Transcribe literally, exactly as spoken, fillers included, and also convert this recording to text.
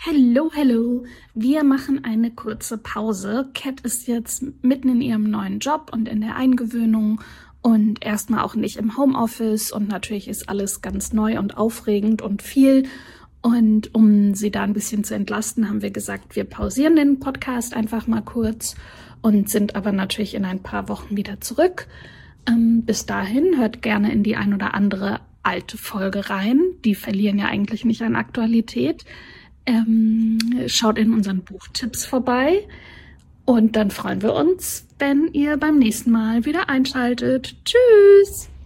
Hallo, hallo. Wir machen eine kurze Pause. Cat ist jetzt mitten in ihrem neuen Job und in der Eingewöhnung und erstmal auch nicht im Homeoffice und natürlich ist alles ganz neu und aufregend und viel. Und um sie da ein bisschen zu entlasten, haben wir gesagt, wir pausieren den Podcast einfach mal kurz und sind aber natürlich in ein paar Wochen wieder zurück. Ähm, bis dahin hört gerne in die ein oder andere alte Folge rein. Die verlieren ja eigentlich nicht an Aktualität. Ähm, schaut in unseren Buchtipps vorbei und dann freuen wir uns, wenn ihr beim nächsten Mal wieder einschaltet. Tschüss!